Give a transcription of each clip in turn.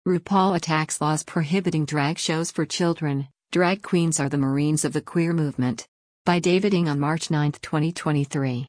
RuPaul attacks laws prohibiting drag shows for children. Drag queens are the Marines of the queer movement. By David Ng on March 9, 2023.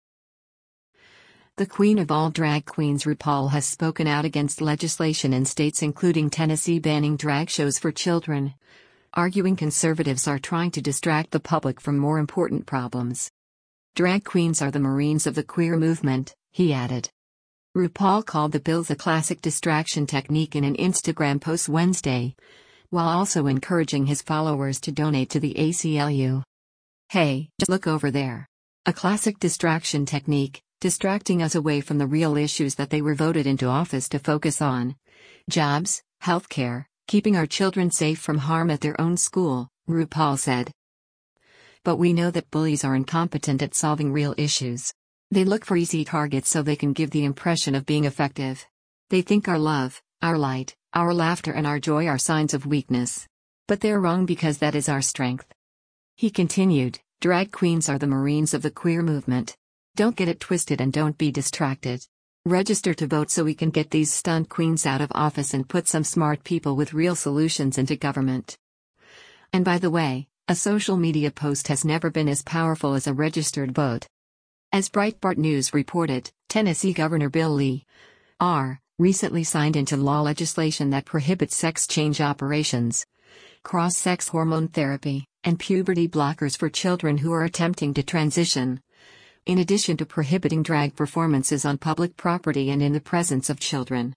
The queen of all drag queens RuPaul has spoken out against legislation in states including Tennessee banning drag shows for children, arguing conservatives are trying to distract the public from more important problems. Drag queens are the Marines of the queer movement, he added. RuPaul called the bills a classic distraction technique in an Instagram post Wednesday, while also encouraging his followers to donate to the ACLU. Hey, just look over there. A classic distraction technique, distracting us away from the real issues that they were voted into office to focus on. Jobs, healthcare, keeping our children safe from harm at their own school, RuPaul said. But we know that bullies are incompetent at solving real issues. They look for easy targets so they can give the impression of being effective. They think our love, our light, our laughter and our joy are signs of weakness. But they're wrong because that is our strength. He continued, drag queens are the Marines of the queer movement. Don't get it twisted and don't be distracted. Register to vote so we can get these stunt queens out of office and put some smart people with real solutions into government. And by the way, a social media post has never been as powerful as a registered vote. As Breitbart News reported, Tennessee Governor Bill Lee R. recently signed into law legislation that prohibits sex change operations, cross-sex hormone therapy, and puberty blockers for children who are attempting to transition, in addition to prohibiting drag performances on public property and in the presence of children.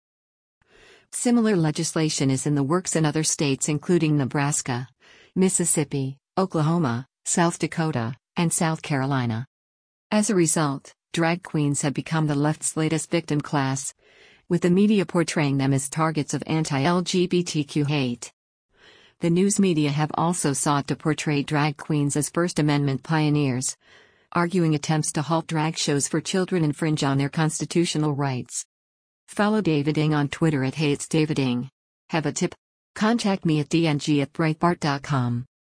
Similar legislation is in the works in other states including Nebraska, Mississippi, Oklahoma, South Dakota, and South Carolina. As a result, drag queens have become the left's latest victim class, with the media portraying them as targets of anti-LGBTQ hate. The news media have also sought to portray drag queens as First Amendment pioneers, arguing attempts to halt drag shows for children infringe on their constitutional rights. Follow David Ng on Twitter at @HatesDavidNg. Have a tip? Contact me at dng@breitbart.com.